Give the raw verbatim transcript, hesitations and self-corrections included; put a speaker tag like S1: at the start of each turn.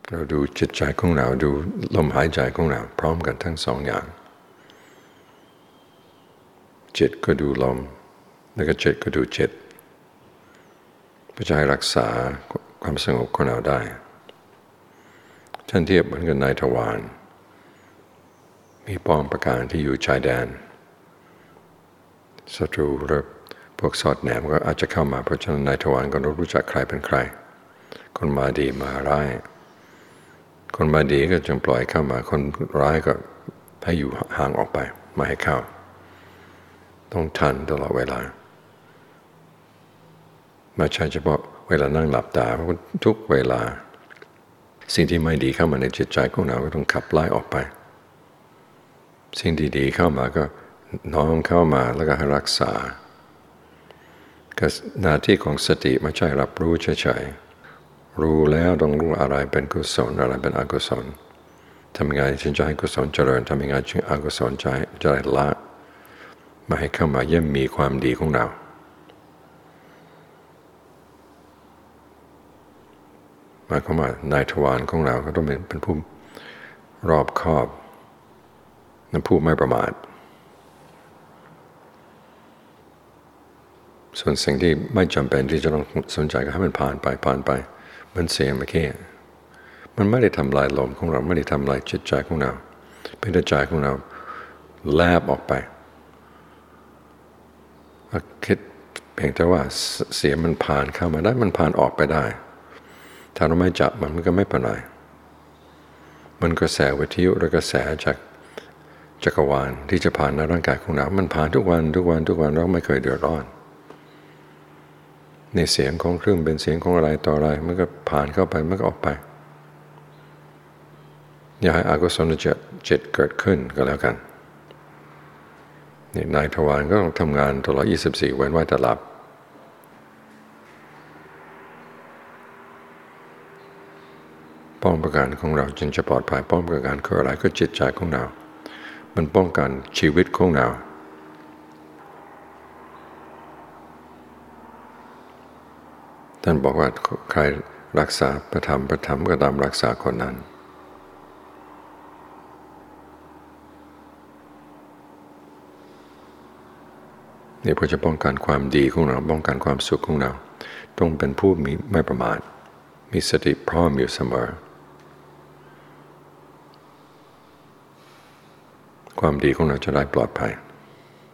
S1: เราดูจิตใจของเราดูลมหายใจของเราพร้อมกันทั้งสองอย่างจิตก็ดูลมแล้วก็จิตก็ดูจิตเพื่อจะให้รักษาความสงบของเราได้ท่านเทียบเหมือนกับนายทวารมีป้อมปราการที่อยู่ชายแดนศัตรูหรือพวกสอดแนมก็อาจจะเข้ามาเพราะฉะนั้นนายทวารก็รู้จักใครเป็นใครคนมาดีมาร้ายคนมาดีก็จึงปล่อยเข้ามาคนร้ายก็ให้อยู่ห่างออกไปไม่ให้เข้าต้องทันตลอดเวลาไม่ใช่เฉพาะเวลานั่งหลับตาเพราะทุกเวลาสิ่งที่ไม่ดีเข้ามาในจิตใจของเราก็ต้องขับไล่ออกไปสิ่งดีๆเข้ามาก็น้อมเข้ามาแล้วก็ให้รักษาก็หน้าที่ของสติไม่ใช่รับรู้เฉยๆรู้แล้วต้องรู้อะไรเป็นกุศลอะไรเป็นอกุศลทำยังไงจึงจะให้กุศลเจริญทำยังไงจึงอกุศลจะจะละมาให้เข้ามาเยี่ยมมีความดีของเราหมายความว่านายทวารของเราก็ต้องเป็นผู้รอบคอบและผู้ไม่ประมาทส่วนสิ่งที่ไม่จำเป็นที่จะต้องสนใจก็ให้มันผ่านไปผ่านไปมันเสียงไม่แค่มันไม่ได้ทำลายลมของเราไม่ได้ทำลายจิตใจของเราเป็นใจของเราแลบออกไปคิดเพียงแต่ว่าเสียงมันผ่านเข้ามาได้มันผ่านออกไปได้ถ้าเราไม่จับมันมันก็ไม่เป็นไรมันกระแสวิทยุหรือกระแสจากจักรวาลที่จะผ่านในร่างกายของเรามันผ่านทุกวันทุกวันทุกวันเราไม่เคยเดือดร้อนในเสียงของเครื่องเป็นเสียงของอะไรต่ออะไรมันก็ผ่านเข้าไปมันก็ออกไปอย่าให้อกุศลจิตเกิดขึ้นก็แล้วกันนี่นายทวารก็ต้องทำงานตลอดยี่สิบสี่เว้นไว้แต่หลับป้องปราการของเราจึงจะปลอดภัยป้องปราการคืออะไรก็จิตใจของเรามันป้องกันชีวิตของเราท่านบอกว่าใครรักษาพระธรรมพระธรรมก็ตามรักษาคนนั้นนี่เพื่อจะป้องกันความดีของเราป้องกันความสุขของเราต้องเป็นผู้มีไม่ประมาทมีสติพร้อมอยู่เสมอความดีของเราจะได้ปลอดภัย